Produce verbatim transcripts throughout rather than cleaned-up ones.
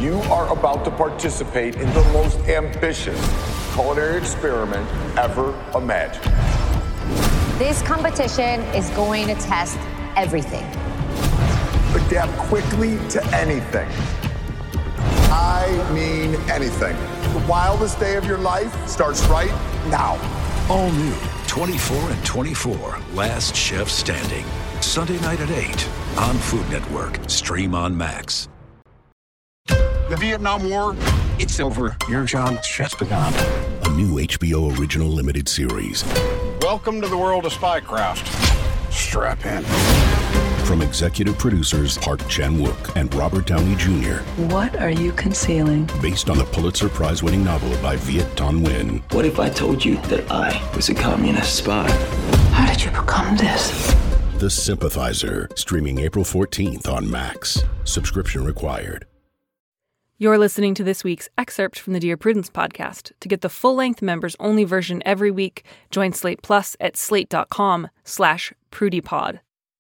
You are about to participate in the most ambitious culinary experiment ever imagined. This competition is going to test everything. Adapt quickly to anything. I mean anything. The wildest day of your life starts right now. All new, twenty-four and twenty-four, Last Chef Standing. Sunday night at eight on Food Network. Stream on Max. The Vietnam War, it's over. Your job has just begun. A new H B O original limited series. Welcome to the world of Spycraft. Strap in. From executive producers Park Chan-wook and Robert Downey Junior What are you concealing? Based on the Pulitzer Prize-winning novel by Viet Thanh Nguyen. What if I told you that I was a communist spy? How did you become this? The Sympathizer, streaming April fourteenth on Max. Subscription required. You're listening to this week's excerpt from the Dear Prudence podcast. To get the full-length members-only version every week, join Slate Plus at slate.com slash prudypod.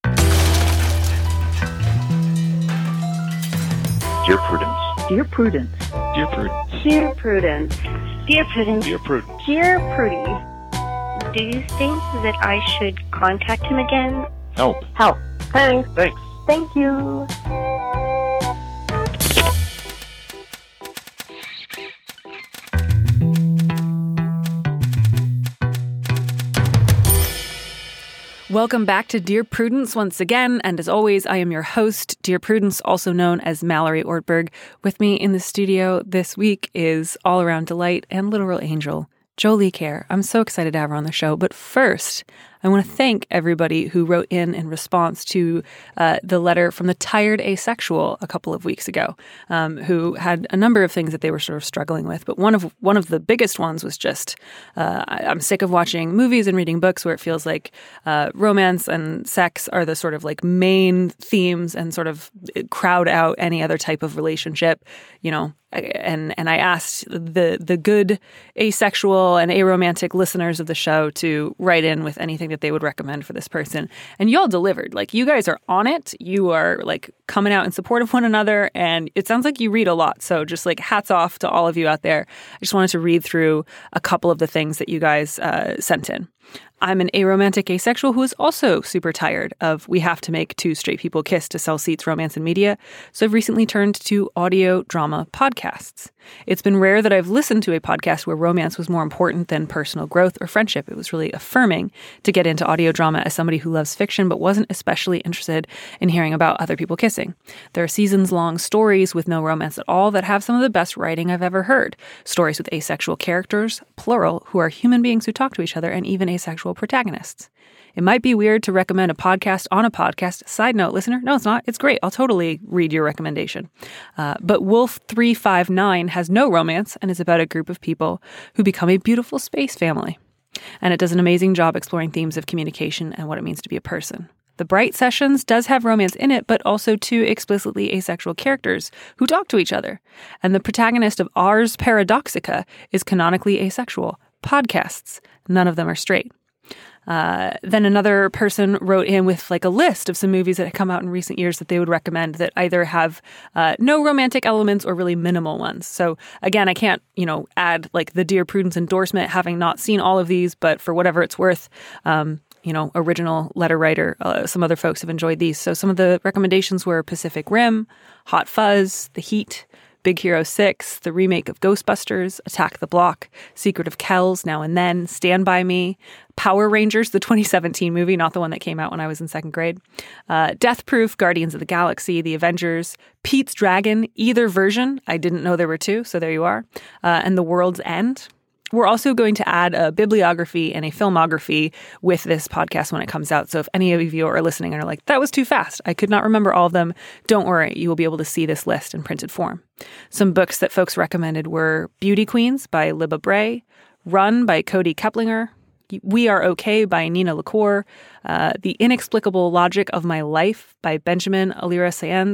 Dear Prudence. Dear Prudence. Dear Prudence. Dear Prudence. Dear Prudence. Dear Prudence. Dear Prudy. Do you think that I should contact him again? Help. Help. Thanks. Thanks. Thank you. Welcome back to Dear Prudence once again, and as always, I am your host, Dear Prudence, also known as Mallory Ortberg. With me in the studio this week is all-around delight and literal angel, Jolie Kerr. I'm so excited to have her on the show, but first, I want to thank everybody who wrote in in response to uh, the letter from the Tired Asexual a couple of weeks ago, um, who had a number of things that they were sort of struggling with. But one of one of the biggest ones was just, uh, I, I'm sick of watching movies and reading books where it feels like uh, romance and sex are the sort of like main themes and sort of crowd out any other type of relationship, you know. And and I asked the the good asexual and aromantic listeners of the show to write in with anything that they would recommend for this person. And y'all delivered. Like, you guys are on it. You are, like, coming out in support of one another. And it sounds like you read a lot. So just, like, hats off to all of you out there. I just wanted to read through a couple of the things that you guys uh, sent in. I'm an aromantic asexual who is also super tired of we have to make two straight people kiss to sell seats romance and media, so I've recently turned to audio drama podcasts. It's been rare that I've listened to a podcast where romance was more important than personal growth or friendship. It was really affirming to get into audio drama as somebody who loves fiction but wasn't especially interested in hearing about other people kissing. There are seasons-long stories with no romance at all that have some of the best writing I've ever heard. Stories with asexual characters, plural, who are human beings who talk to each other, and even asexual protagonists. It might be weird to recommend a podcast on a podcast. Side note, listener, no, it's not. It's great. I'll totally read your recommendation. Uh, but Wolf three five nine has no romance and is about a group of people who become a beautiful space family. And it does an amazing job exploring themes of communication and what it means to be a person. The Bright Sessions does have romance in it, but also two explicitly asexual characters who talk to each other. And the protagonist of Ars Paradoxica is canonically asexual. Podcasts, none of them are straight. Uh, then another person wrote in with like a list of some movies that had come out in recent years that they would recommend that either have uh, no romantic elements or really minimal ones. So again, I can't, you know, add like the Dear Prudence endorsement having not seen all of these, but for whatever it's worth, um, you know, original letter writer, uh, some other folks have enjoyed these. So some of the recommendations were Pacific Rim, Hot Fuzz, The Heat, Big Hero six, the remake of Ghostbusters, Attack the Block, Secret of Kells, Now and Then, Stand By Me, Power Rangers, the twenty seventeen movie, not the one that came out when I was in second grade, uh, Death Proof, Guardians of the Galaxy, The Avengers, Pete's Dragon, either version. I didn't know there were two, so there you are. Uh, and The World's End. We're also going to add a bibliography and a filmography with this podcast when it comes out. So if any of you are listening and are like, that was too fast, I could not remember all of them, don't worry, you will be able to see this list in printed form. Some books that folks recommended were Beauty Queens by Libba Bray, Run by Cody Keplinger, We Are Okay by Nina LaCour, uh, The Inexplicable Logic of My Life by Benjamin Alira Saenz,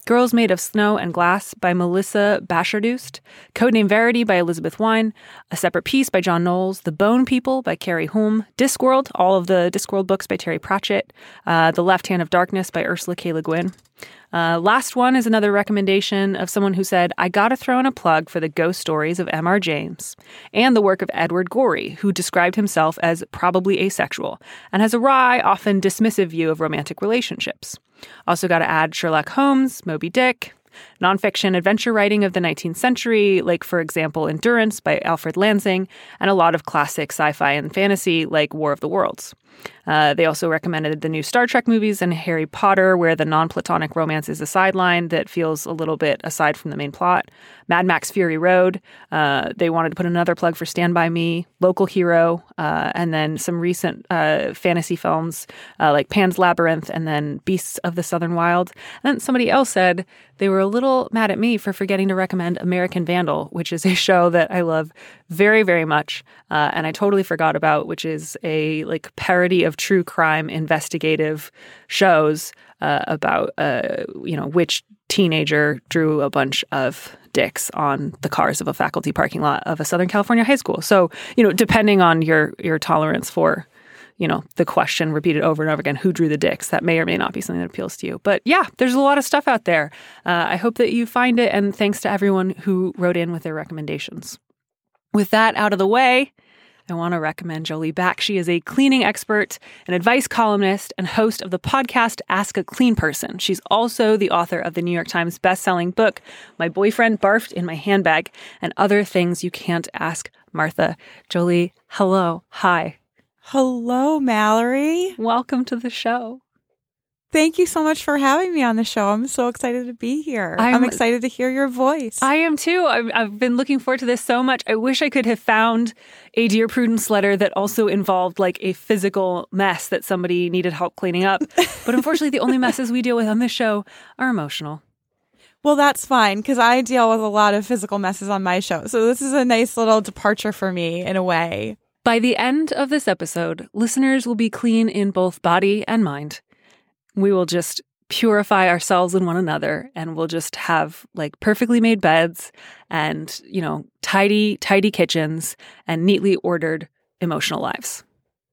Girls Made of Snow and Glass by Melissa Bashardust, Codename Verity by Elizabeth Wine, A Separate Piece by John Knowles, The Bone People by Carrie Holm, Discworld, all of the Discworld books by Terry Pratchett, uh, The Left Hand of Darkness by Ursula K. Le Guin. Uh, last one is another recommendation of someone who said, I gotta throw in a plug for the ghost stories of M R James and the work of Edward Gorey, who described himself as probably asexual and has a wry, often dismissive view of romantic relationships. Also got to add Sherlock Holmes, Moby Dick, nonfiction adventure writing of the nineteenth century, like, for example, Endurance by Alfred Lansing, and a lot of classic sci-fi and fantasy like War of the Worlds. Uh, they also recommended the new Star Trek movies and Harry Potter, where the non-platonic romance is a sideline that feels a little bit aside from the main plot. Mad Max Fury Road. Uh, they wanted to put another plug for Stand By Me, Local Hero, uh, and then some recent uh, fantasy films uh, like Pan's Labyrinth and then Beasts of the Southern Wild. And then somebody else said they were a little mad at me for forgetting to recommend American Vandal, which is a show that I love very, very much, uh, and I totally forgot about, which is a like parody of true crime investigative shows uh, about, uh, you know, which teenager drew a bunch of dicks on the cars of a faculty parking lot of a Southern California high school. So, you know, depending on your your tolerance for, you know, the question repeated over and over again, who drew the dicks, that may or may not be something that appeals to you. But yeah, there's a lot of stuff out there. Uh, I hope that you find it, and thanks to everyone who wrote in with their recommendations. With that out of the way, I want to recommend Jolie Back. She is a cleaning expert, an advice columnist, and host of the podcast Ask a Clean Person. She's also the author of the New York Times bestselling book, My Boyfriend Barfed in My Handbag, and Other Things You Can't Ask Martha. Jolie, hello. Hi. Hello, Mallory. Welcome to the show. Thank you so much for having me on the show. I'm so excited to be here. I'm, I'm excited to hear your voice. I am too. I've, I've been looking forward to this so much. I wish I could have found a Dear Prudence letter that also involved like a physical mess that somebody needed help cleaning up. But unfortunately, the only messes we deal with on this show are emotional. Well, that's fine, because I deal with a lot of physical messes on my show. So this is a nice little departure for me in a way. By the end of this episode, listeners will be clean in both body and mind. We will just purify ourselves and one another, and we'll just have like perfectly made beds and, you know, tidy, tidy kitchens and neatly ordered emotional lives.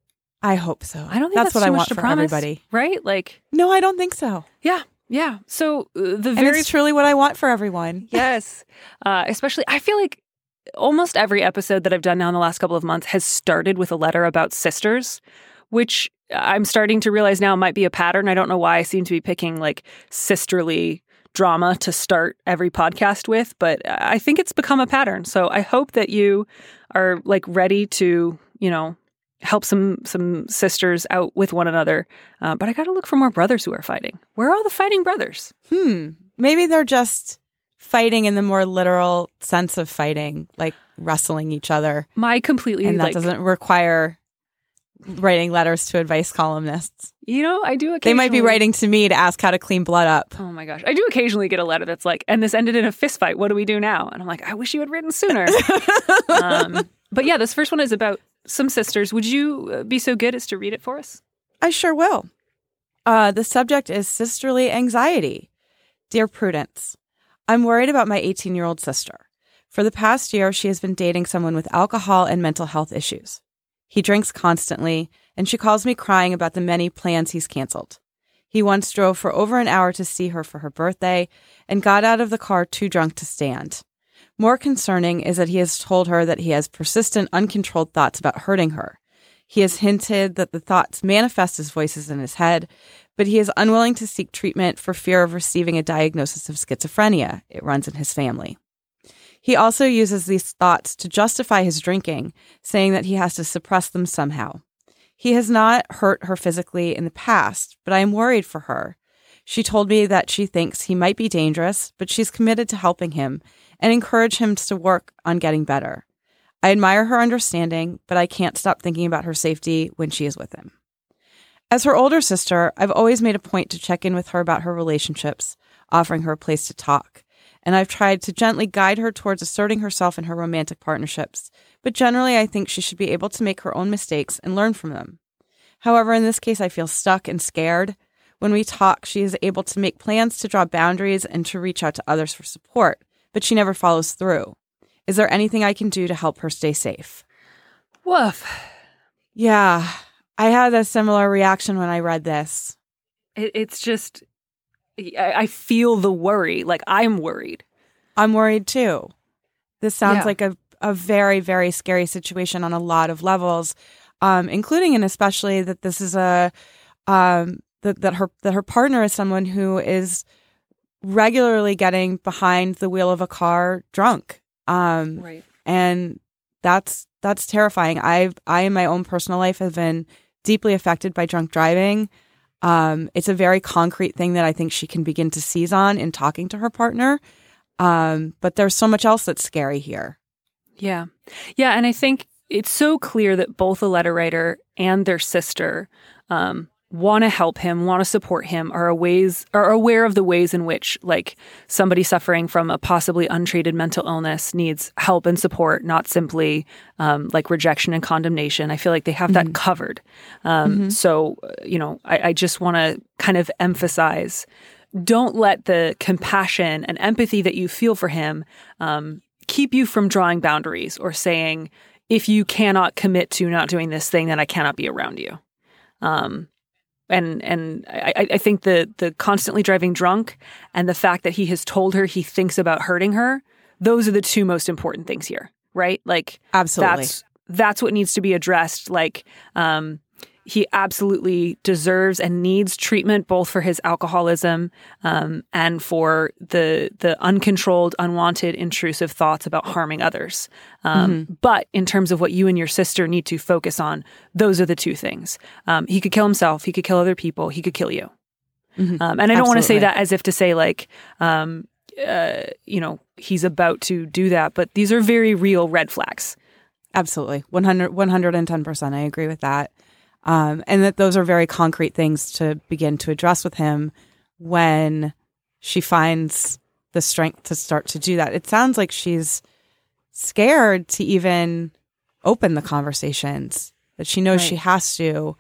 I hope so. I don't think that's, that's what I much want to for promise, everybody. Right? Like, no, I don't think so. Yeah. Yeah. So uh, the and very it's truly what I want for everyone. Yes. Uh, especially, I feel like almost every episode that I've done now in the last couple of months has started with a letter about sisters, which I'm starting to realize now might be a pattern. I don't know why I seem to be picking like sisterly drama to start every podcast with, but I think it's become a pattern. So I hope that you are like ready to, you know, help some some sisters out with one another. Uh, but I got to look for more brothers who are fighting. Where are all the fighting brothers? Hmm. Maybe they're just fighting in the more literal sense of fighting, like wrestling each other. My completely, and that like, doesn't require writing letters to advice columnists. You know, I do occasionally. They might be writing to me to ask how to clean blood up. Oh my gosh. I do occasionally get a letter that's like, and this ended in a fist fight. What do we do now? And I'm like, I wish you had written sooner. um, but yeah, this first one is about some sisters. Would you be so good as to read it for us? I sure will. Uh, the subject is sisterly anxiety. Dear Prudence, I'm worried about my eighteen-year-old sister. For the past year, she has been dating someone with alcohol and mental health issues. He drinks constantly, and she calls me crying about the many plans he's canceled. He once drove for over an hour to see her for her birthday and got out of the car too drunk to stand. More concerning is that he has told her that he has persistent, uncontrolled thoughts about hurting her. He has hinted that the thoughts manifest as voices in his head, but he is unwilling to seek treatment for fear of receiving a diagnosis of schizophrenia. It runs in his family. He also uses these thoughts to justify his drinking, saying that he has to suppress them somehow. He has not hurt her physically in the past, but I am worried for her. She told me that she thinks he might be dangerous, but she's committed to helping him and encourage him to work on getting better. I admire her understanding, but I can't stop thinking about her safety when she is with him. As her older sister, I've always made a point to check in with her about her relationships, offering her a place to talk. And I've tried to gently guide her towards asserting herself in her romantic partnerships, but generally I think she should be able to make her own mistakes and learn from them. However, in this case, I feel stuck and scared. When we talk, she is able to make plans to draw boundaries and to reach out to others for support, but she never follows through. Is there anything I can do to help her stay safe? Woof. Yeah, I had a similar reaction when I read this. It, it's just, I, I feel the worry. Like, I'm worried. I'm worried too. This sounds Yeah. like a, a very, very scary situation on a lot of levels, um, including and especially that this is a um, that that her that her partner is someone who is regularly getting behind the wheel of a car drunk, um, Right. and that's that's terrifying. I I in my own personal life have been deeply affected by drunk driving. Um, it's a very concrete thing that I think she can begin to seize on in talking to her partner. Um, but there's so much else that's scary here. Yeah. Yeah. And I think it's so clear that both the letter writer and their sister um, want to help him, want to support him, are ways are aware of the ways in which like somebody suffering from a possibly untreated mental illness needs help and support, not simply um, like rejection and condemnation. I feel like they have that Mm-hmm. covered. Um, Mm-hmm. So, you know, I, I just want to kind of emphasize, don't let the compassion and empathy that you feel for him um, keep you from drawing boundaries or saying, if you cannot commit to not doing this thing, then I cannot be around you. Um, and and I, I think the the constantly driving drunk and the fact that he has told her he thinks about hurting her, those are the two most important things here, right? Like, Absolutely. that's that's what needs to be addressed. Like, um, he absolutely deserves and needs treatment, both for his alcoholism um, and for the the uncontrolled, unwanted, intrusive thoughts about harming others. Um, Mm-hmm. But in terms of what you and your sister need to focus on, those are the two things. Um, he could kill himself. He could kill other people. He could kill you. Mm-hmm. Um, and I don't want to say Absolutely. that as if to say like, um, uh, you know, he's about to do that. But these are very real red flags. Absolutely. one hundred, one hundred ten percent. I agree with that. Um, and that those are very concrete things to begin to address with him when she finds the strength to start to do that. It sounds like she's scared to even open the conversations, that she knows Right. she has to.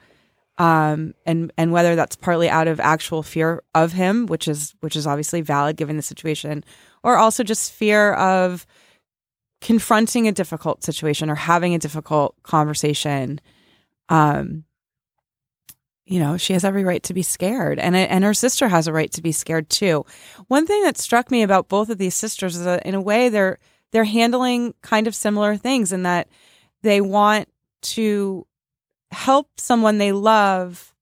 Um, and, and whether that's partly out of actual fear of him, which is, which is obviously valid given the situation, or also just fear of confronting a difficult situation or having a difficult conversation. Um, you know, she has every right to be scared, and and her sister has a right to be scared too. One thing that struck me about both of these sisters is that in a way they're they're handling kind of similar things in that they want to help someone they love,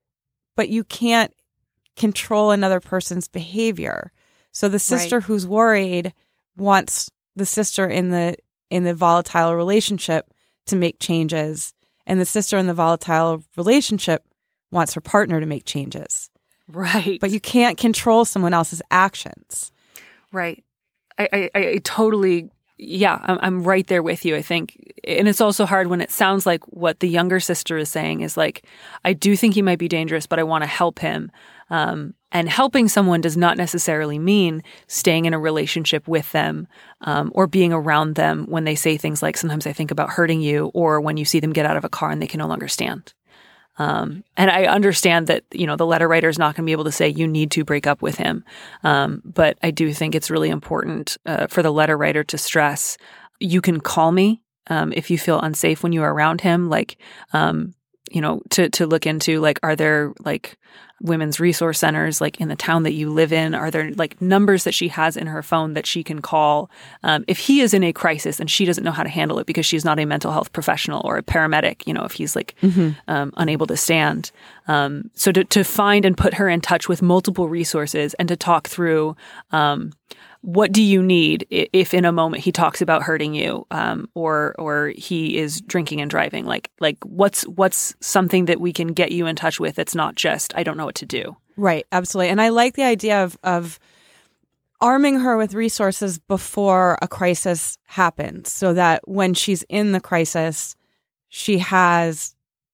but you can't control another person's behavior. So the sister Right. who's worried wants the sister in the in the volatile relationship to make changes, and the sister in the volatile relationship wants her partner to make changes. Right. But you can't control someone else's actions. Right. I, I, I totally, yeah, I'm, I'm right there with you, I think. And it's also hard when it sounds like what the younger sister is saying is like, I do think he might be dangerous, but I want to help him. Um, and helping someone does not necessarily mean staying in a relationship with them um, or being around them when they say things like, sometimes I think about hurting you, or when you see them get out of a car and they can no longer stand. Um, and I understand that, you know, the letter writer is not going to be able to say you need to break up with him. Um, but I do think it's really important uh, for the letter writer to stress, you can call me um, if you feel unsafe when you are around him. Like, um, you know, to, to look into, like, are there like women's resource centers like in the town that you live in? Are there like numbers that she has in her phone that she can call um, if he is in a crisis and she doesn't know how to handle it because she's not a mental health professional or a paramedic, you know, if he's like Mm-hmm. um, unable to stand. Um, so to, to find and put her in touch with multiple resources and to talk through um, what do you need if in a moment he talks about hurting you um, or or he is drinking and driving? Like like what's what's something that we can get you in touch with that's not just, I don't know what to do. Right, absolutely. And I like the idea of of arming her with resources before a crisis happens so that when she's in the crisis, she has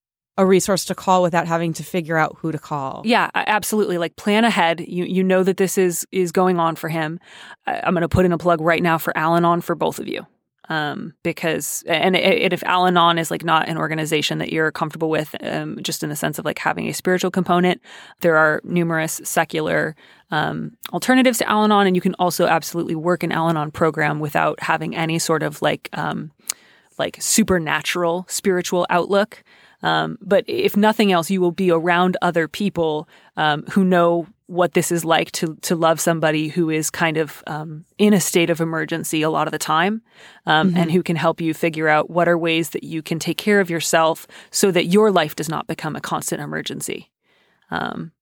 a resource to call without having to figure out who to call. Yeah, absolutely. Like plan ahead. You you know that this is is going on for him. I, I'm going to put in a plug right now for Al-Anon for both of you. Um, because, and, and if Al-Anon is like not an organization that you're comfortable with, um, just in the sense of like having a spiritual component, there are numerous secular um, alternatives to Al-Anon, and you can also absolutely work an Al-Anon program without having any sort of like um, like supernatural spiritual outlook. Um, but if nothing else, you will be around other people um, who know what this is like to to love somebody who is kind of um, in a state of emergency a lot of the time, um, mm-hmm. and who can help you figure out what are ways that you can take care of yourself so that your life does not become a constant emergency. Um,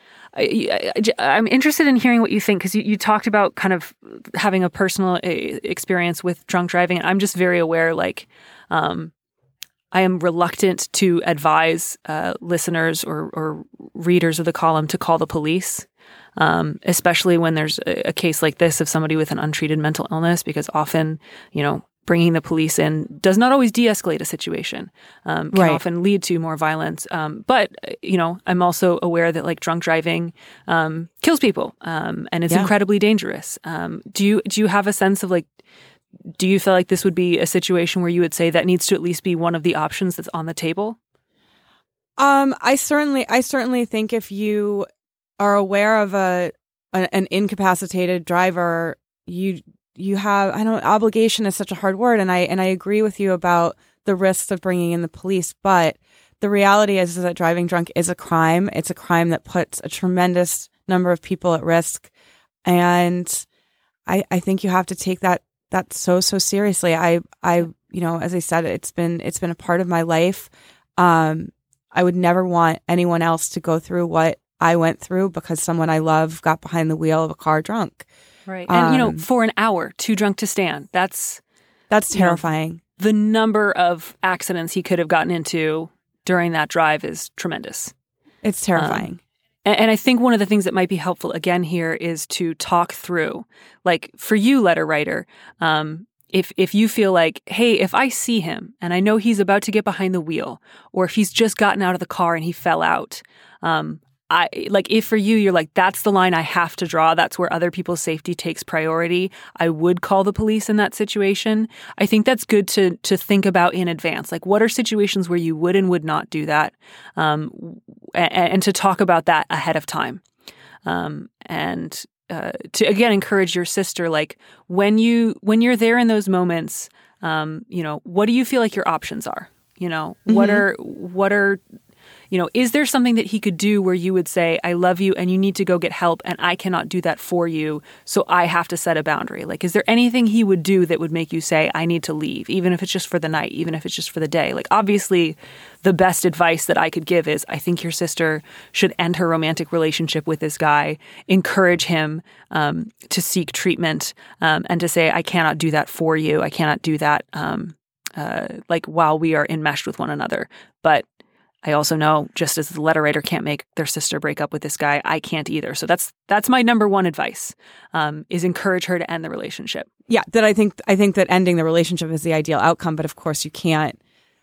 I, I, I'm interested in hearing what you think, because you, you talked about kind of having a personal experience with drunk driving, and I'm just very aware, like, um, I am reluctant to advise uh, listeners or, or readers of the column to call the police, um, especially when there's a, a case like this of somebody with an untreated mental illness, because often, you know, bringing the police in does not always de-escalate a situation, um, can right. often lead to more violence. Um, but, you know, I'm also aware that like drunk driving um, kills people um, and it's yeah. incredibly dangerous. Um, do you do you have a sense of like, do you feel like this would be a situation where you would say that needs to at least be one of the options that's on the table? Um, I certainly, I certainly think if you are aware of a, a an incapacitated driver, you you have, I don't, obligation is such a hard word, and I and I agree with you about the risks of bringing in the police. But the reality is, is that driving drunk is a crime. It's a crime that puts a tremendous number of people at risk, and I I think you have to take that. That's so, so seriously. I, I, you know, as I said, it's been, it's been a part of my life. Um, I would never want anyone else to go through what I went through because someone I love got behind the wheel of a car drunk. Right. And, um, you know, for an hour, too drunk to stand. That's, that's terrifying. You know, the number of accidents he could have gotten into during that drive is tremendous. It's terrifying. Um, And I think one of the things that might be helpful, again, here is to talk through, like for you, letter writer, um, if if you feel like, hey, if I see him and I know he's about to get behind the wheel, or if he's just gotten out of the car and he fell out, um, I like if for you, you're like, that's the line I have to draw. That's where other people's safety takes priority. I would call the police in that situation. I think that's good to to think about in advance. Like, what are situations where you would and would not do that? Um, and, and to talk about that ahead of time. Um, and uh, to, again, encourage your sister, like when, you, when you're there in those moments, um, you know, what do you feel like your options are? You know, mm-hmm. what are, what are, You know, is there something that he could do where you would say, I love you and you need to go get help and I cannot do that for you, so I have to set a boundary? Like, is there anything he would do that would make you say, I need to leave, even if it's just for the night, even if it's just for the day? Like, obviously, the best advice that I could give is I think your sister should end her romantic relationship with this guy, encourage him um, to seek treatment um, and to say, I cannot do that for you. I cannot do that um, uh, like while we are enmeshed with one another. But I also know, just as the letter writer can't make their sister break up with this guy, I can't either. So that's that's my number one advice, um, is encourage her to end the relationship. Yeah, that I think I think that ending the relationship is the ideal outcome, but of course you can't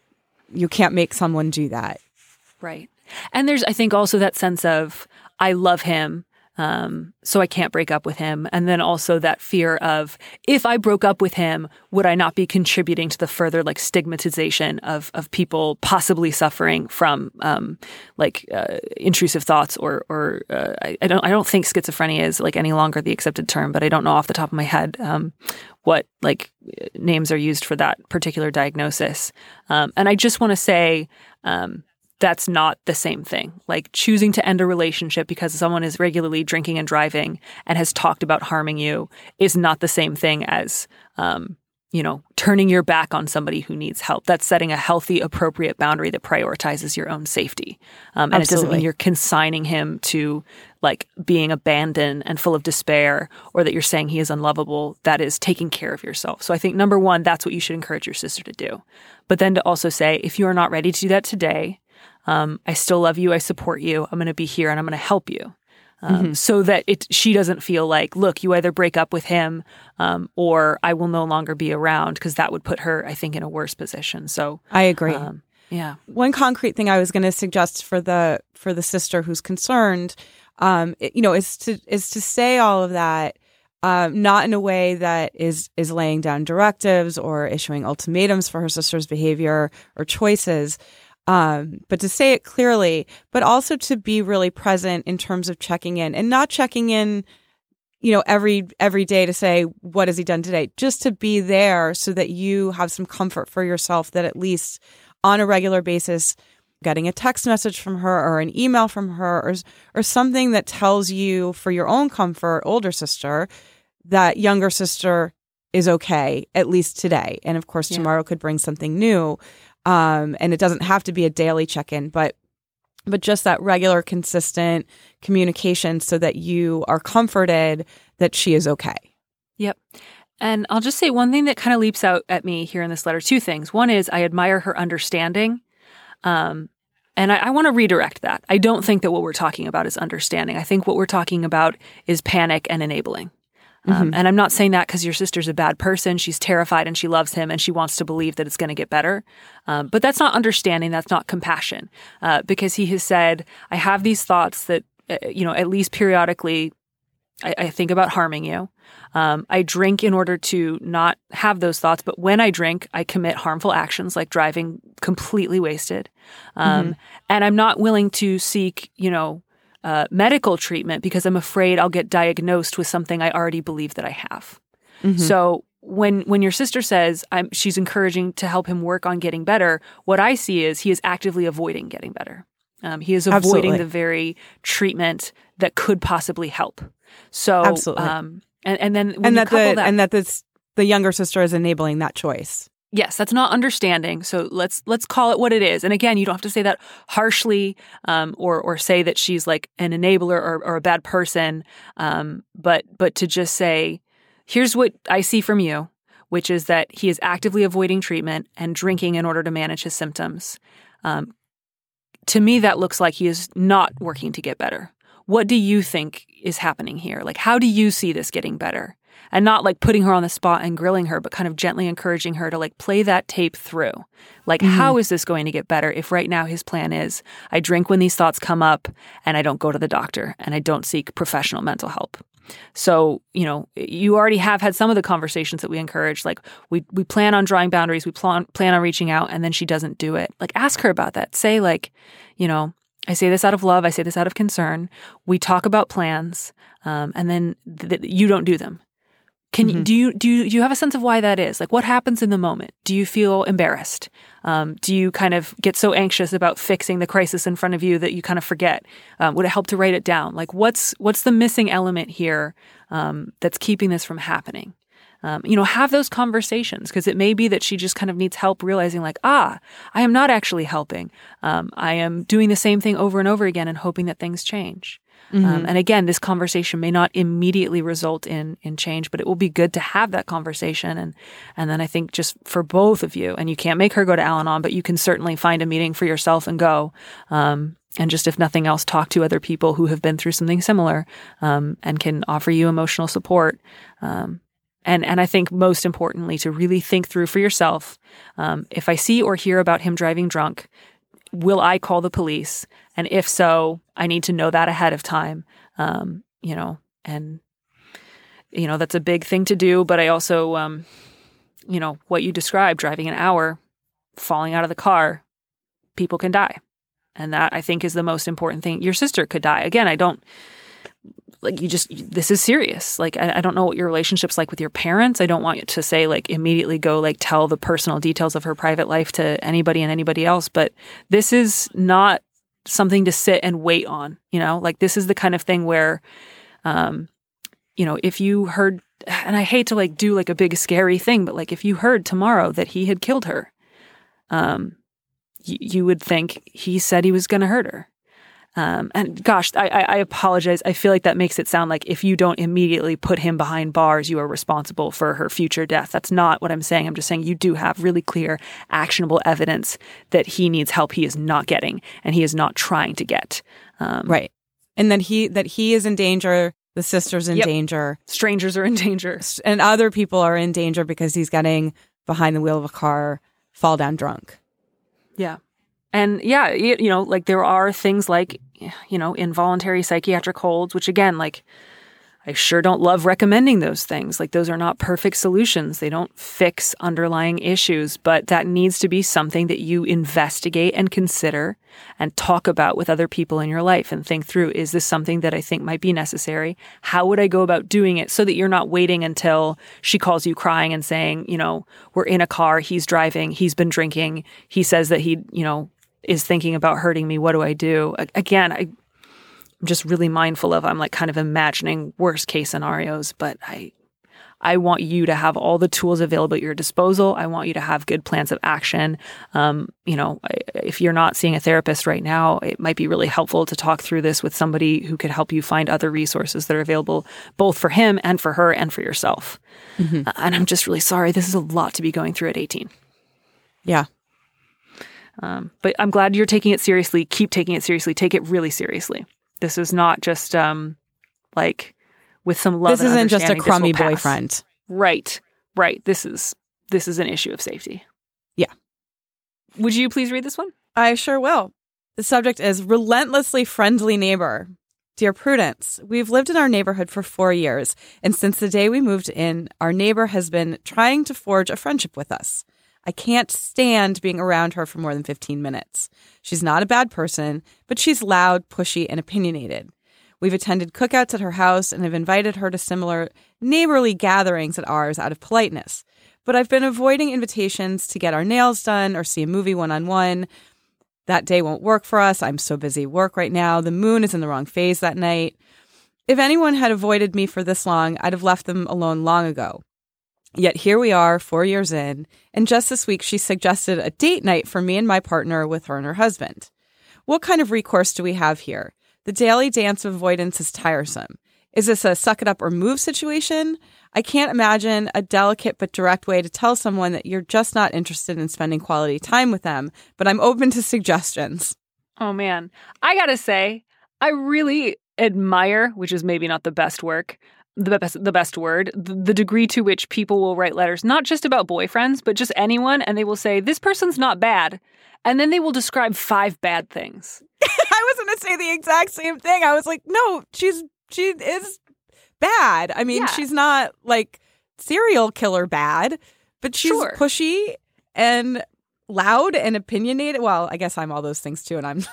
you can't make someone do that. Right. And there's, I think, also that sense of, I love him, um, so I can't break up with him. And then also that fear of, if I broke up with him, would I not be contributing to the further like stigmatization of of people possibly suffering from um, like uh, intrusive thoughts or or uh, I, I don't I don't think schizophrenia is like any longer the accepted term, but I don't know off the top of my head um, what like names are used for that particular diagnosis. Um, and I just want to say. Um, That's not the same thing. Like, choosing to end a relationship because someone is regularly drinking and driving and has talked about harming you is not the same thing as, um, you know, turning your back on somebody who needs help. That's setting a healthy, appropriate boundary that prioritizes your own safety. Um, and Absolutely. It doesn't mean you're consigning him to like being abandoned and full of despair, or that you're saying he is unlovable. That is taking care of yourself. So I think number one, that's what you should encourage your sister to do. But then to also say, if you are not ready to do that today, Um, I still love you. I support you. I'm going to be here and I'm going to help you. Um, mm-hmm. So that it, she doesn't feel like, look, you either break up with him um, or I will no longer be around, because that would put her, I think, in a worse position. So I agree. Um, yeah. One concrete thing I was going to suggest for the for the sister who's concerned, um, it, you know, is to is to say all of that Um, not in a way that is is laying down directives or issuing ultimatums for her sister's behavior or choices, um, but to say it clearly, but also to be really present in terms of checking in and not checking in, you know, every every day to say, what has he done today? Just to be there so that you have some comfort for yourself that at least on a regular basis, getting a text message from her or an email from her or, or something that tells you for your own comfort, older sister, that younger sister is okay, at least today. And of course, yeah. tomorrow could bring something new. Um, and it doesn't have to be a daily check-in, but but just that regular, consistent communication so that you are comforted that she is okay. Yep. And I'll just say one thing that kind of leaps out at me here in this letter. Two things. One is I admire her understanding. Um, and I, I want to redirect that. I don't think that what we're talking about is understanding. I think what we're talking about is panic and enabling. Um, mm-hmm. And I'm not saying that because your sister's a bad person. She's terrified and she loves him and she wants to believe that it's going to get better. Um, but that's not understanding. That's not compassion. Uh, because he has said, I have these thoughts that, uh, you know, at least periodically I, I think about harming you. Um, I drink in order to not have those thoughts. But when I drink, I commit harmful actions like driving completely wasted. Um, mm-hmm. And I'm not willing to seek, you know, Uh, medical treatment because I'm afraid I'll get diagnosed with something I already believe that I have. Mm-hmm. So when when your sister says I'm, she's encouraging to help him work on getting better, what I see is he is actively avoiding getting better. Um, he is avoiding Absolutely. the very treatment that could possibly help. So Absolutely. Um, and, and then when and you that couple the that, and that this the younger sister is enabling that choice. Yes, that's not understanding. So let's let's call it what it is. And again, you don't have to say that harshly, um, or or say that she's like an enabler or, or a bad person. Um, but but to just say, here's what I see from you, which is that he is actively avoiding treatment and drinking in order to manage his symptoms. Um, to me, that looks like he is not working to get better. What do you think is happening here? Like, how do you see this getting better? And not like putting her on the spot and grilling her, but kind of gently encouraging her to like play that tape through. Like, mm-hmm. how is this going to get better if right now his plan is I drink when these thoughts come up and I don't go to the doctor and I don't seek professional mental help. So, you know, you already have had some of the conversations that we encourage. Like we we plan on drawing boundaries. We plan, plan on reaching out and then she doesn't do it. Like ask her about that. Say like, you know, I say this out of love. I say this out of concern. We talk about plans um, and then th- you don't do them. Can mm-hmm. you, do you do you do you have a sense of why that is? Like, what happens in the moment? Do you feel embarrassed? Um, do you kind of get so anxious about fixing the crisis in front of you that you kind of forget? Um, would it help to write it down? Like, what's what's the missing element here um, that's keeping this from happening? Um, you know, have those conversations because it may be that she just kind of needs help realizing, like, ah, I am not actually helping. Um, I am doing the same thing over and over again and hoping that things change. Mm-hmm. Um, and again, this conversation may not immediately result in in change, but it will be good to have that conversation. And and then I think just for both of you, and you can't make her go to Al-Anon, but you can certainly find a meeting for yourself and go. Um, and just if nothing else, talk to other people who have been through something similar um, and can offer you emotional support. Um, and and I think most importantly, to really think through for yourself, um, if I see or hear about him driving drunk, will I call the police? And if so, I need to know that ahead of time, um, you know, and, you know, that's a big thing to do. But I also, um, you know, what you described, driving an hour, falling out of the car, people can die. And that I think is the most important thing. Your sister could die. Again, I don't, like you just, this is serious. Like, I, I don't know what your relationship's like with your parents. I don't want you to say like immediately go like tell the personal details of her private life to anybody and anybody else. But this is not something to sit and wait on, you know, like this is the kind of thing where, um, you know, if you heard, and I hate to like do like a big scary thing, but like if you heard tomorrow that he had killed her, um, y- you would think he said he was going to hurt her. Um, and gosh, I, I apologize. I feel like that makes it sound like if you don't immediately put him behind bars, you are responsible for her future death. That's not what I'm saying. I'm just saying you do have really clear, actionable evidence that he needs help he is not getting and he is not trying to get. Um, right. And that he that he is in danger, the sister's in yep. danger. Strangers are in danger. And other people are in danger because he's getting behind the wheel of a car, fall down drunk. Yeah. And yeah, you know, like there are things like, you know, involuntary psychiatric holds, which again, like, I sure don't love recommending those things. Like, those are not perfect solutions. They don't fix underlying issues, but that needs to be something that you investigate and consider and talk about with other people in your life and think through, is this something that I think might be necessary? How would I go about doing it so that you're not waiting until she calls you crying and saying, you know, we're in a car, he's driving, he's been drinking, he says that he, you know, is thinking about hurting me. What do I do? Again, I I'm just really mindful of, I'm like kind of imagining worst case scenarios, but I I want you to have all the tools available at your disposal. I want you to have good plans of action. Um, you know, if you're not seeing a therapist right now, it might be really helpful to talk through this with somebody who could help you find other resources that are available both for him and for her and for yourself. Mm-hmm. Uh, and I'm just really sorry. This is a lot to be going through at eighteen. Yeah. Um, but I'm glad you're taking it seriously. Keep taking it seriously. Take it really seriously. This is not just um, like with some love. This and isn't just a understanding, crummy this will pass. boyfriend. Right, right. This is this is an issue of safety. Yeah. Would you please read this one? I sure will. The subject is relentlessly friendly neighbor. Dear Prudence, we've lived in our neighborhood for four years, and since the day we moved in, our neighbor has been trying to forge a friendship with us. I can't stand being around her for more than fifteen minutes. She's not a bad person, but she's loud, pushy, and opinionated. We've attended cookouts at her house and have invited her to similar neighborly gatherings at ours out of politeness. But I've been avoiding invitations to get our nails done or see a movie one-on-one. That day won't work for us. I'm so busy at work right now. The moon is in the wrong phase that night. If anyone had avoided me for this long, I'd have left them alone long ago. Yet here we are, four years in, and just this week she suggested a date night for me and my partner with her and her husband. What kind of recourse do we have here? The daily dance of avoidance is tiresome. Is this a suck it up or move situation? I can't imagine a delicate but direct way to tell someone that you're just not interested in spending quality time with them, but I'm open to suggestions. Oh, man. I gotta say, I really admire, which is maybe not the best work, the best the best word, the, the degree to which people will write letters, not just about boyfriends, but just anyone, and they will say, this person's not bad. And then they will describe five bad things. I was going to say the exact same thing. I was like, no, she's she is bad. I mean, yeah. She's not like serial killer bad, but she's sure. pushy and loud and opinionated. Well, I guess I'm all those things too, and I'm.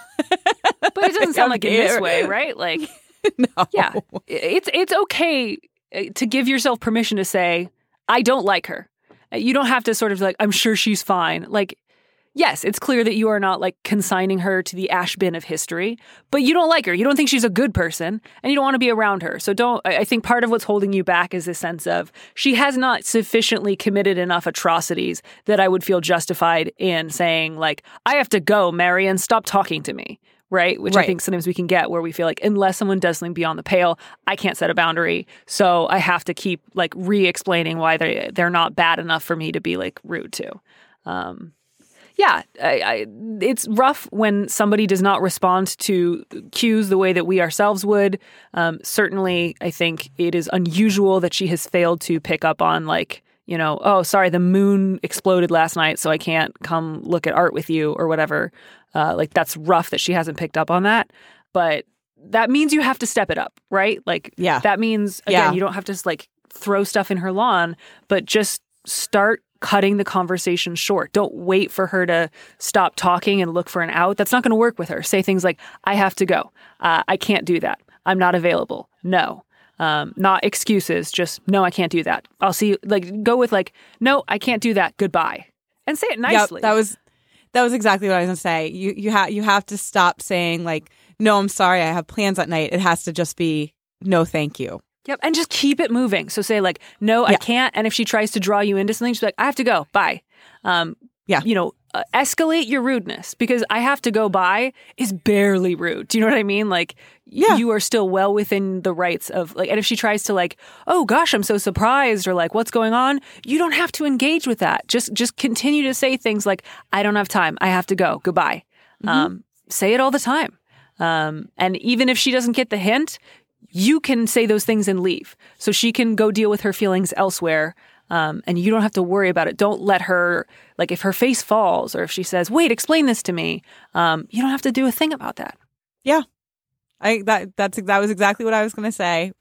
But it doesn't sound like in this way, right? Like, no. Yeah, it's it's okay to give yourself permission to say, I don't like her. You don't have to sort of like, I'm sure she's fine. Like, yes, it's clear that you are not like consigning her to the ash bin of history, but you don't like her. You don't think she's a good person and you don't want to be around her. So don't, I think part of what's holding you back is this sense of she has not sufficiently committed enough atrocities that I would feel justified in saying like, I have to go, Marion, stop talking to me. Right? Which right. I think sometimes we can get where we feel like unless someone does something beyond the pale, I can't set a boundary. So I have to keep like re-explaining why they, they're not bad enough for me to be like rude to. Um, yeah, I, I, it's rough when somebody does not respond to cues the way that we ourselves would. Um, certainly, I think it is unusual that she has failed to pick up on like, you know, oh, sorry, the moon exploded last night, so I can't come look at art with you or whatever. Uh, like, that's rough that she hasn't picked up on that. But that means you have to step it up, right? Like, yeah. that means, again, yeah. you don't have to, like, throw stuff in her lawn, but just start cutting the conversation short. Don't wait for her to stop talking and look for an out. That's not going to work with her. Say things like, I have to go. Uh, I can't do that. I'm not available. No. Um, not excuses. Just, no, I can't do that. I'll see you. Like, go with, like, no, I can't do that. Goodbye. And say it nicely. Yep, that was... That was exactly what I was going to say. You you have you have to stop saying like, no, I'm sorry, I have plans at night. It has to just be, no, thank you. Yep. And just keep it moving. So say like, no, yeah. I can't. And if she tries to draw you into something, she's like, I have to go. Bye. Um, yeah. You know, uh, escalate your rudeness because I have to go by is barely rude. Do you know what I mean? Like, yeah. you are still well within the rights of like, and if she tries to like, oh gosh, I'm so surprised or like, what's going on? You don't have to engage with that. Just, just continue to say things like, I don't have time. I have to go. Goodbye. Mm-hmm. Um, say it all the time. Um, and even if she doesn't get the hint, you can say those things and leave. So she can go deal with her feelings elsewhere. Um, and you don't have to worry about it. Don't let her, like if her face falls or if she says, wait, explain this to me, um, you don't have to do a thing about that. Yeah. I that that's that was exactly what I was going to say.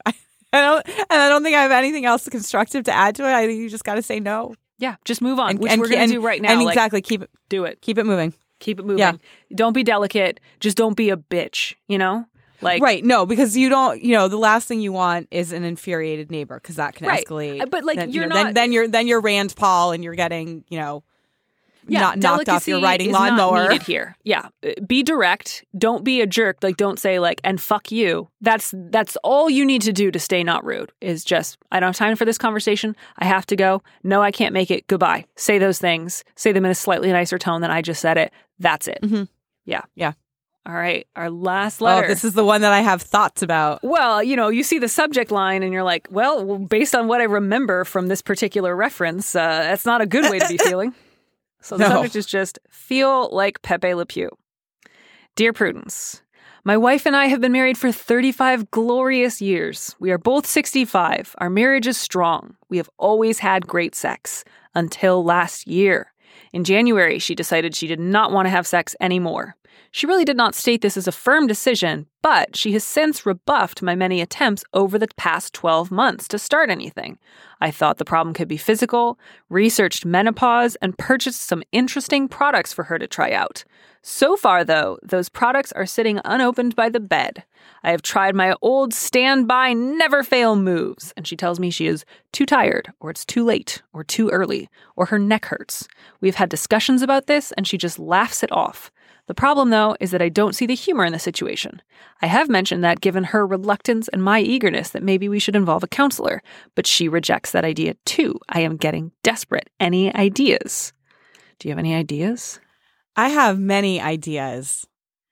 I don't, and I don't think I have anything else constructive to add to it. I think you just got to say no. Yeah, just move on, and, which and, we're going and, to do right now. And like, exactly, keep it, do it. Keep it moving. Keep it moving. Yeah. Don't be delicate. Just don't be a bitch, you know? Like Right, no, because you don't, you know, the last thing you want is an infuriated neighbor because that can right. escalate. But like then, you're you know, not then, then you're then you're Rand Paul and you're getting, you know, yeah, not knocked off your riding is lawnmower. Not needed here. Yeah. Be direct. Don't be a jerk. Like don't say like and fuck you. That's that's all you need to do to stay not rude is just I don't have time for this conversation. I have to go. No, I can't make it. Goodbye. Say those things. Say them in a slightly nicer tone than I just said it. That's it. Mm-hmm. Yeah. Yeah. All right. Our last letter. Oh, this is the one that I have thoughts about. Well, you know, you see the subject line and you're like, well, based on what I remember from this particular reference, uh, that's not a good way to be feeling. So the no. subject is just feel like Pepe Le Pew. Dear Prudence, my wife and I have been married for thirty-five glorious years. We are both sixty-five. Our marriage is strong. We have always had great sex until last year. In January, she decided she did not want to have sex anymore. She really did not state this as a firm decision, but she has since rebuffed my many attempts over the past twelve months to start anything. I thought the problem could be physical, researched menopause, and purchased some interesting products for her to try out. So far, though, those products are sitting unopened by the bed. I have tried my old standby never-fail moves, and she tells me she is too tired, or it's too late, or too early, or her neck hurts. We've had discussions about this, and she just laughs it off. The problem, though, is that I don't see the humor in the situation. I have mentioned that given her reluctance and my eagerness that maybe we should involve a counselor, but she rejects that idea too. I am getting desperate. Any ideas? Do you have any ideas? I have many ideas.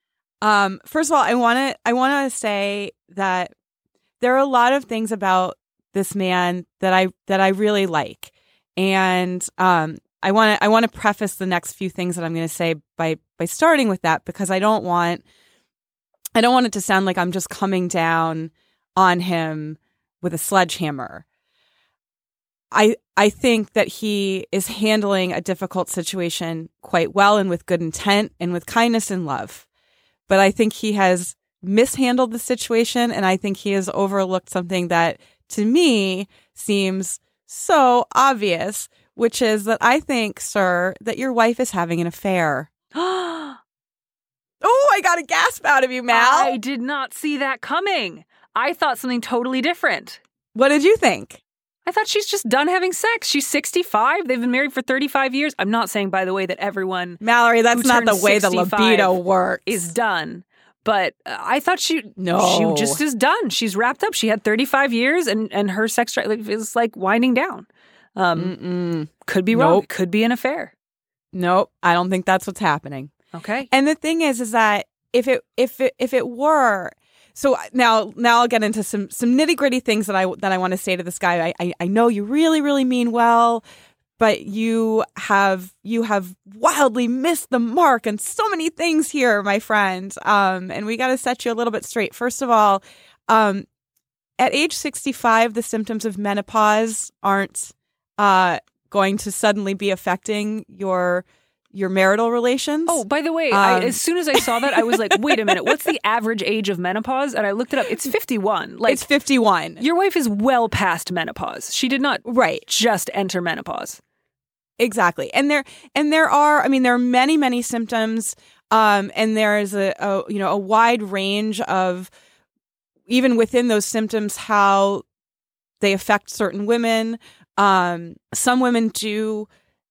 Um, first of all, I want to I want to say that there are a lot of things about this man that I that I really like, and um, I want to I want to preface the next few things that I'm going to say by by starting with that because I don't want I don't want it to sound like I'm just coming down on him with a sledgehammer. I I think that he is handling a difficult situation quite well and with good intent and with kindness and love. But I think he has mishandled the situation, and I think he has overlooked something that to me seems so obvious, which is that I think, sir, that your wife is having an affair. Oh, I got a gasp out of you, Mal. I did not see that coming. I thought something totally different. What did you think? I thought she's just done having sex. She's sixty-five. They've been married for thirty-five years. I'm not saying, by the way, that everyone Mallory, that's not the way the libido works. Is done. But uh, I thought she no. she just is done. She's wrapped up. She had thirty-five years and, and her sex drive is like winding down. Um, Mm-mm. Could be wrong. Nope. It could be an affair. Nope. I don't think that's what's happening. Okay. And the thing is, is that if it if it if it were so now now I'll get into some some nitty gritty things that I that I want to say to this guy. I, I I know you really really mean well, but you have you have wildly missed the mark on so many things here, my friend. Um, and we got to set you a little bit straight. First of all, um, at age sixty-five, the symptoms of menopause aren't uh going to suddenly be affecting your. your marital relations. Oh, by the way, um, I, as soon as I saw that, I was like, wait a minute, what's the average age of menopause? And I looked it up. It's fifty-one. Like, it's fifty-one. Your wife is well past menopause. She did not right. just enter menopause. Exactly. And there and there are, I mean, there are many, many symptoms. Um, and there is a, a, you know, a wide range of, even within those symptoms, how they affect certain women. Um, some women do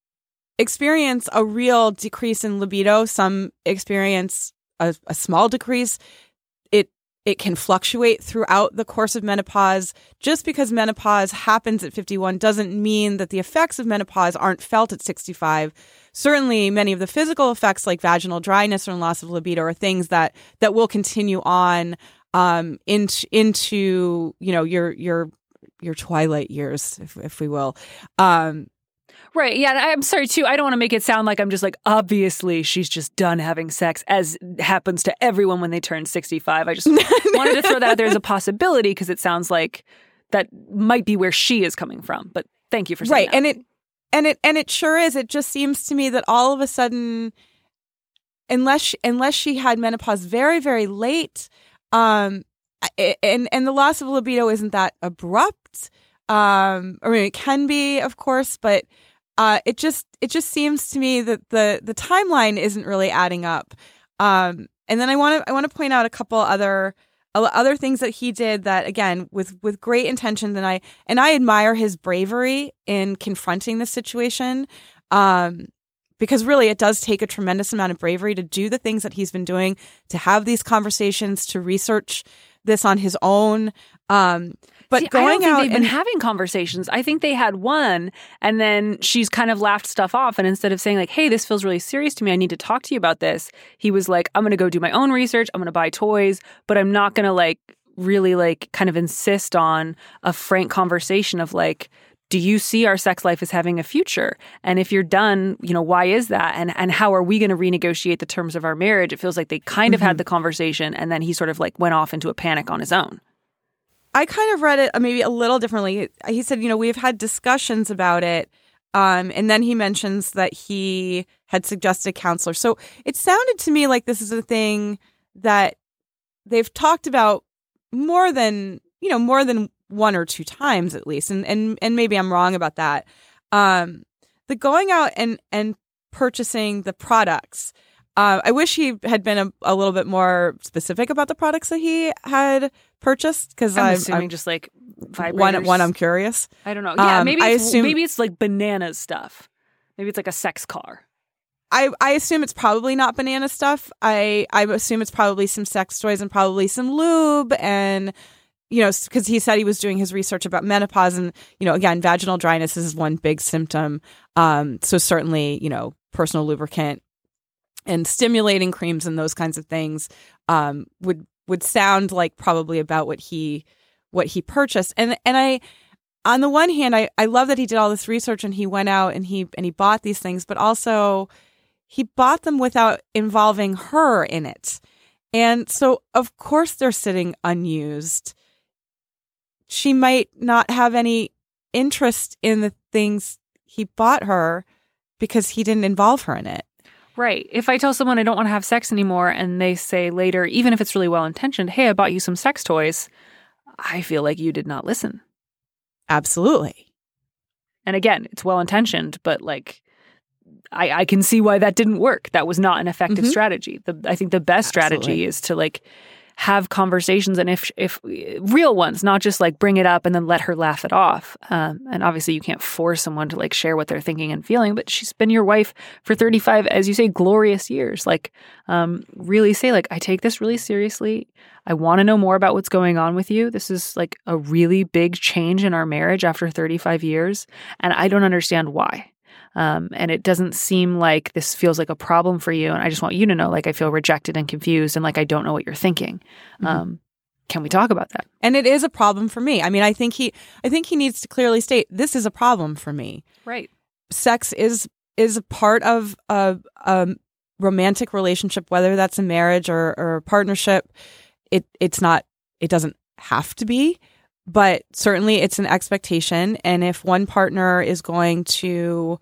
experience a real decrease in libido. Some experience a, a small decrease. It it can fluctuate throughout the course of menopause. Just because menopause happens at fifty-one doesn't mean that the effects of menopause aren't felt at sixty-five. Certainly, many of the physical effects like vaginal dryness or loss of libido are things that that will continue on um, into into you know your your your twilight years, if if we will. Um, Right. Yeah. I'm sorry, too. I don't want to make it sound like I'm just like, obviously, she's just done having sex, as happens to everyone when they turn sixty-five. I just wanted to throw that out there as a possibility because it sounds like that might be where she is coming from. But thank you for saying right. that. And it and it and it sure is. It just seems to me that all of a sudden, unless she, unless she had menopause very, very late, um, and and the loss of libido isn't that abrupt. Um, I mean, it can be, of course, but uh, it just it just seems to me that the the timeline isn't really adding up. Um, and then I want to I want to point out a couple other other things that he did that, again, with with great intentions, and I and I admire his bravery in confronting this situation. Um, because really, it does take a tremendous amount of bravery to do the things that he's been doing, to have these conversations, to research this on his own. Um, but See, going I don't think out they've and been having conversations. I think they had one, and then she's kind of laughed stuff off. And instead of saying like, "Hey, this feels really serious to me. I need to talk to you about this," he was like, "I'm going to go do my own research. I'm going to buy toys, but I'm not going to like really like kind of insist on a frank conversation of like, do you see our sex life as having a future? And if you're done, you know, why is that? And and how are we going to renegotiate the terms of our marriage?" It feels like they kind of mm-hmm. had the conversation, and then he sort of like went off into a panic on his own. I kind of read it maybe a little differently. He said, you know, we've had discussions about it. Um, and then he mentions that he had suggested a counselor. So it sounded to me like this is a thing that they've talked about more than, you know, more than one or two times at least. And and and maybe I'm wrong about that. Um, the going out and, and purchasing the products. Uh, I wish he had been a, a little bit more specific about the products that he had purchased, because I'm I'm assuming I'm, just like vibrators. One, one, I'm curious. I don't know. Yeah, um, maybe I it's, assume, maybe it's like banana stuff. Maybe it's like a sex car. I, I assume it's probably not banana stuff. I, I assume it's probably some sex toys and probably some lube, and you know, because he said he was doing his research about menopause, and you know, again, vaginal dryness is one big symptom. Um, so certainly, you know, personal lubricant and stimulating creams and those kinds of things um, would would sound like probably about what he what he purchased. And and I, on the one hand, I, I love that he did all this research and he went out and he and he bought these things, but also he bought them without involving her in it. And so of course they're sitting unused. She might not have any interest in the things he bought her because he didn't involve her in it. Right. If I tell someone I don't want to have sex anymore and they say later, even if it's really well-intentioned, "Hey, I bought you some sex toys," I feel like you did not listen. Absolutely. And again, it's well-intentioned, but like, I, I can see why that didn't work. That was not an effective mm-hmm. strategy. The, I think the best Absolutely. strategy is to like have conversations, and if if real ones, not just like bring it up and then let her laugh it off. Um, and obviously you can't force someone to like share what they're thinking and feeling, but she's been your wife for thirty-five, as you say, glorious years. Like um, really say like, I take this really seriously. I want to know more about what's going on with you. This is like a really big change in our marriage after thirty-five years. And I don't understand why. Um, and it doesn't seem like this feels like a problem for you. And I just want you to know, like, I feel rejected and confused and like I don't know what you're thinking. Mm-hmm. Um, can we talk about that? And it is a problem for me. I mean, I think he I think he needs to clearly state, this is a problem for me. Right. Sex is is a part of a, a romantic relationship, whether that's a marriage or, or a partnership. It it's not it doesn't have to be, but certainly it's an expectation. And if one partner is going to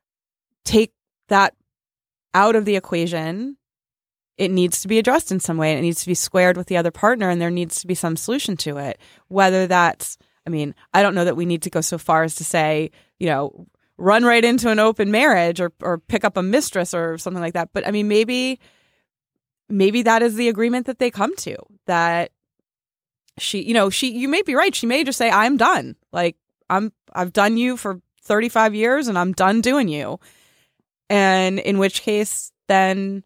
take that out of the equation, it needs to be addressed in some way. And it needs to be squared with the other partner, and there needs to be some solution to it. Whether that's, I mean, I don't know that we need to go so far as to say, you know, run right into an open marriage or or pick up a mistress or something like that. But I mean, maybe maybe that is the agreement that they come to, that she, you know, she, you may be right. She may just say, I'm done. Like I'm, I've done you for thirty-five years and I'm done doing you. And in which case, then,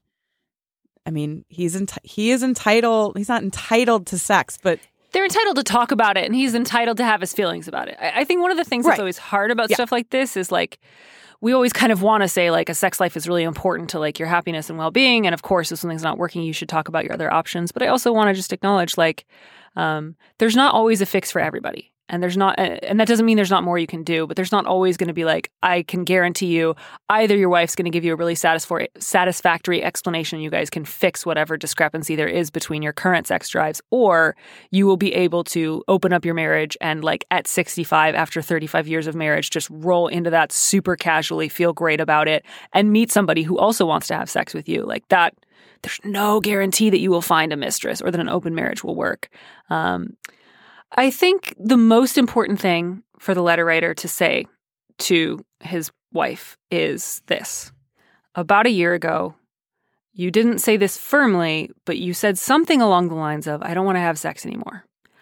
I mean, he's enti- he is entitled. He's not entitled to sex, but they're entitled to talk about it, and he's entitled to have his feelings about it. I, I think one of the things right. that's always hard about yeah. stuff like this is like, we always kind of want to say like a sex life is really important to like your happiness and well-being. And of course, if something's not working, you should talk about your other options. But I also want to just acknowledge like, um, there's not always a fix for everybody. And there's not, and that doesn't mean there's not more you can do, but there's not always going to be like, I can guarantee you either your wife's going to give you a really satisfactory, satisfactory explanation. You guys can fix whatever discrepancy there is between your current sex drives, or you will be able to open up your marriage and like at sixty-five, after thirty-five years of marriage, just roll into that super casually, feel great about it, and meet somebody who also wants to have sex with you. Like that, there's no guarantee that you will find a mistress or that an open marriage will work. Um, I think the most important thing for the letter writer to say to his wife is this. About a year ago, you didn't say this firmly, but you said something along the lines of, I don't want to have sex anymore.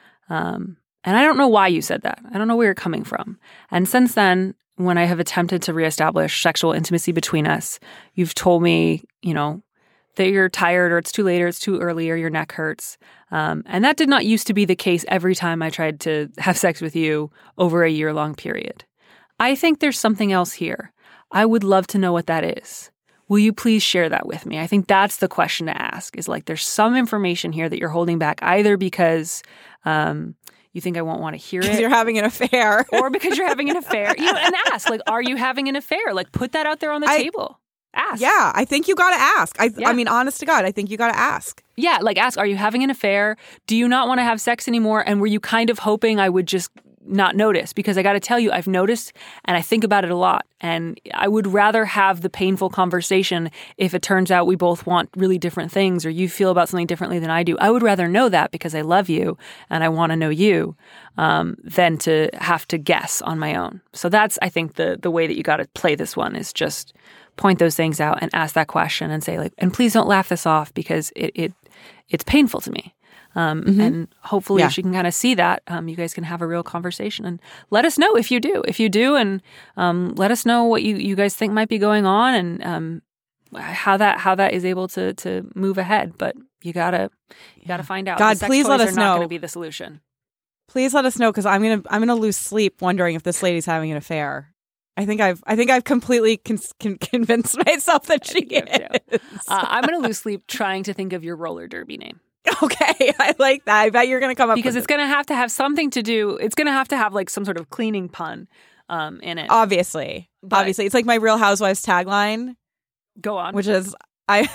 Um, and I don't know why you said that. I don't know where you're coming from. And since then, when I have attempted to reestablish sexual intimacy between us, you've told me, you know, that you're tired or it's too late or it's too early or your neck hurts. Um, and that did not used to be the case every time I tried to have sex with you over a year-long period. I think there's something else here. I would love to know what that is. Will you please share that with me? I think that's the question to ask, is like, there's some information here that you're holding back, either because um, you think I won't want to hear it. Because you're having an affair. Or because you're having an affair. You know, and ask, like, are you having an affair? Like, put that out there on the I, table. Ask. Yeah, I think you got to ask. I, yeah. I mean, honest to God, I think you got to ask. Yeah, like ask, are you having an affair? Do you not want to have sex anymore? And were you kind of hoping I would just not notice? Because I got to tell you, I've noticed and I think about it a lot. And I would rather have the painful conversation if it turns out we both want really different things or you feel about something differently than I do. I would rather know that because I love you and I want to know you um, than to have to guess on my own. So that's, I think, the the way that you got to play this one is just point those things out and ask that question and say, like, and please don't laugh this off because it, it it's painful to me. Um, mm-hmm. And hopefully yeah. she can kind of see that. Um, you guys can have a real conversation and let us know if you do. If you do, and um, let us know what you, you guys think might be going on and um, how that how that is able to to move ahead. But you gotta you gotta find out. God, the sex please toys let us are know. Not going to be the solution. Please let us know because I'm gonna I'm gonna lose sleep wondering if this lady's having an affair. I think I've I think I've completely con- con- convinced myself that she is. Uh, I'm going to lose sleep trying to think of your roller derby name. Okay, I like that. I bet you're going to come up because with it's going to have to have something to do. It's going to have to have like some sort of cleaning pun um, in it. Obviously, but, obviously, it's like my Real Housewives tagline. Go on, which is I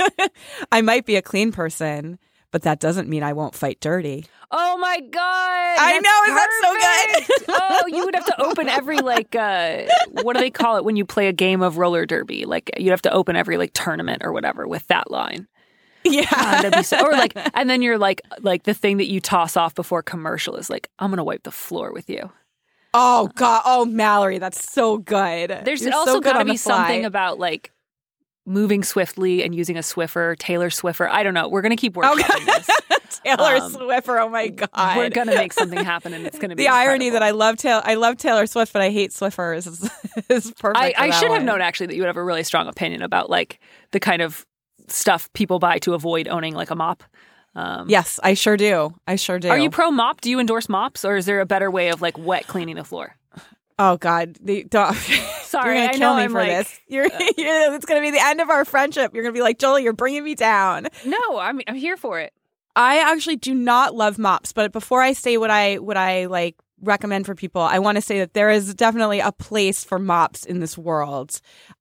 I might be a clean person, but that doesn't mean I won't fight dirty. Oh my God. I know, is that so good? Oh, you would have to open every like uh what do they call it when you play a game of roller derby? Like you'd have to open every like tournament or whatever with that line. Yeah. God, that'd be so, or like and then you're like like the thing that you toss off before commercial is like, I'm gonna wipe the floor with you. Oh God. Oh Mallory, that's so good. There's You're also so good gotta be the something about like moving swiftly and using a Swiffer, Taylor Swiffer. I don't know. We're going to keep working on this. Taylor um, Swiffer. Oh my God. We're going to make something happen and it's going to be the incredible. irony that I love Taylor. I love Taylor Swift, but I hate Swiffers is, is perfect. I, I should one. have known actually that you would have a really strong opinion about like the kind of stuff people buy to avoid owning like a mop. Um, yes, I sure do. I sure do. Are you pro mop? Do you endorse mops or is there a better way of like wet cleaning the floor? Oh God! The, don't, Sorry, you're gonna I kill know me I'm for like, this. You're, you're, it's gonna be the end of our friendship. You're gonna be like, Joel, you're bringing me down. No, I'm I'm here for it. I actually do not love mops, but before I say what I what I like recommend for people, I want to say that there is definitely a place for mops in this world,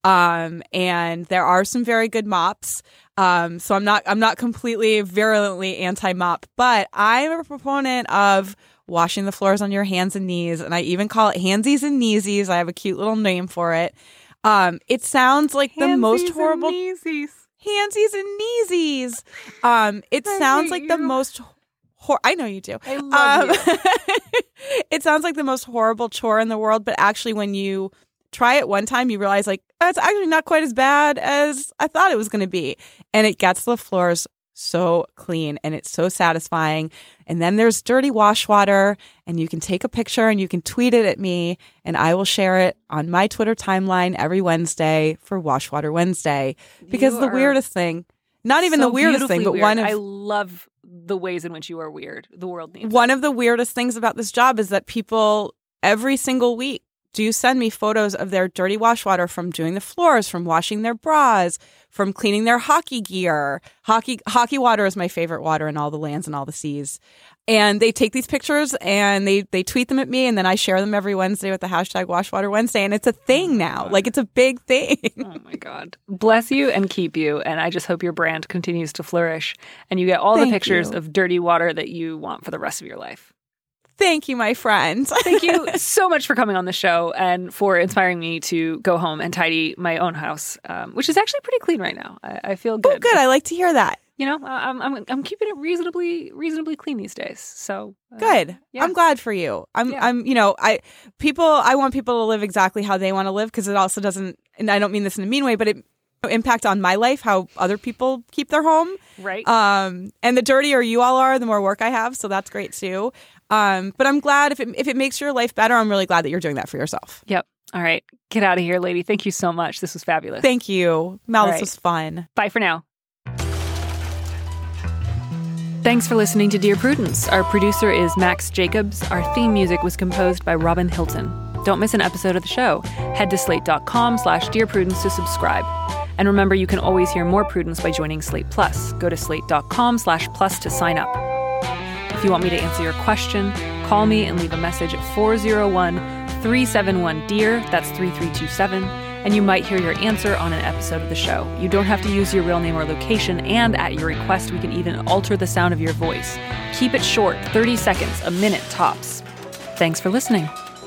um, and there are some very good mops. Um, so I'm not I'm not completely virulently anti-mop, but I'm a proponent of washing the floors on your hands and knees, and I even call it handsies and kneesies. I have a cute little name for it. Um, it sounds like the most horrible kneesies. Handsies and kneesies. Um, it I sounds hate like you. the most. Hor- I know you do. I love um, you. It sounds like the most horrible chore in the world, but actually, when you try it one time, you realize like oh, it's actually not quite as bad as I thought it was going to be, and it gets the floors so clean and it's so satisfying. And then there's dirty wash water, and you can take a picture and you can tweet it at me, and I will share it on my Twitter timeline every Wednesday for Wash Water Wednesday. Because You the are weirdest thing, not even so the weirdest thing, but weird. one of I love the ways in which you are weird. The world needs one it. of the weirdest things about this job is that people every single week do send me photos of their dirty wash water from doing the floors, from washing their bras, from cleaning their hockey gear. Hockey hockey water is my favorite water in all the lands and all the seas. And they take these pictures and they, they tweet them at me, and then I share them every Wednesday with the hashtag WashWaterWednesday. And it's a thing now. Like, it's a big thing. Oh, my God. Bless you and keep you. And I just hope your brand continues to flourish and you get all Thank the pictures you. of dirty water that you want for the rest of your life. Thank you, my friend. Thank you so much for coming on the show and for inspiring me to go home and tidy my own house, um, which is actually pretty clean right now. I, I feel good. Oh, good. I like to hear that. You know, I'm I'm I'm keeping it reasonably reasonably clean these days. So uh, good. Yeah. I'm glad for you. I'm Yeah. I'm you know I people I want people to live exactly how they want to live because it also doesn't. And I don't mean this in a mean way, but it impact on my life how other people keep their home. Right. Um. And the dirtier you all are, the more work I have. So that's great too. Um. But I'm glad if it if it makes your life better. I'm really glad that you're doing that for yourself. Yep. All right. Get out of here, lady. Thank you so much. This was fabulous. Thank you, Mel. All This right. was fun. Bye for now. Thanks for listening to Dear Prudence. Our producer is Max Jacobs. Our theme music was composed by Robin Hilton. Don't miss an episode of the show. Head to slate.com slash Dear Prudence to subscribe. And remember, you can always hear more Prudence by joining Slate Plus. Go to slate.com slash plus to sign up. If you want me to answer your question, call me and leave a message at four oh one, three seven one, D E A R. That's three three two seven. And you might hear your answer on an episode of the show. You don't have to use your real name or location, and at your request, we can even alter the sound of your voice. Keep it short, thirty seconds, a minute tops. Thanks for listening.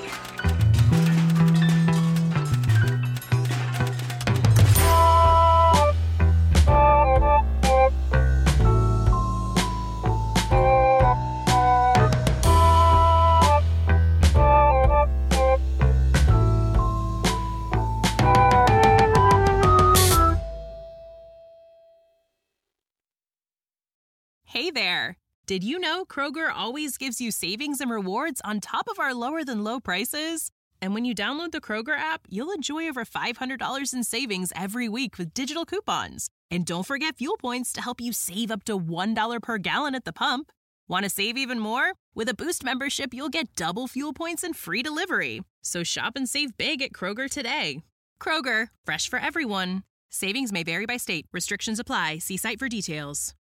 Hey there! Did you know Kroger always gives you savings and rewards on top of our lower-than-low prices? And when you download the Kroger app, you'll enjoy over five hundred dollars in savings every week with digital coupons. And don't forget fuel points to help you save up to one dollar per gallon at the pump. Want to save even more? With a Boost membership, you'll get double fuel points and free delivery. So shop and save big at Kroger today. Kroger, fresh for everyone. Savings may vary by state. Restrictions apply. See site for details.